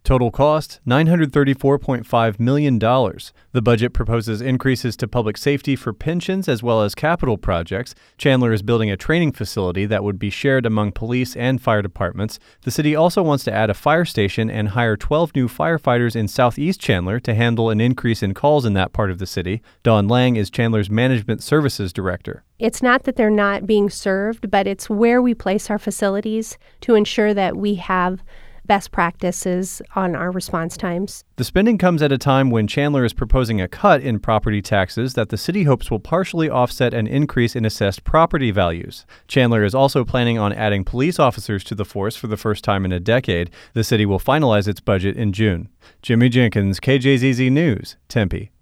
Total cost, $934.5 million. The budget proposes increases to public safety for pensions as well as capital projects. Chandler is building a training facility that would be shared among police and fire departments. The city also wants to add a fire station and hire 12 new firefighters in southeast Chandler to handle an increase in calls in that part of the city. Dawn Lang is Chandler's Management Services Director. It's not that they're not being served, but it's where we place our facilities to ensure that we have best practices on our response times. The spending comes at a time when Chandler is proposing a cut in property taxes that the city hopes will partially offset an increase in assessed property values. Chandler is also planning on adding police officers to the force for the first time in a decade. The city will finalize its budget in June. Jimmy Jenkins, KJZZ News, Tempe.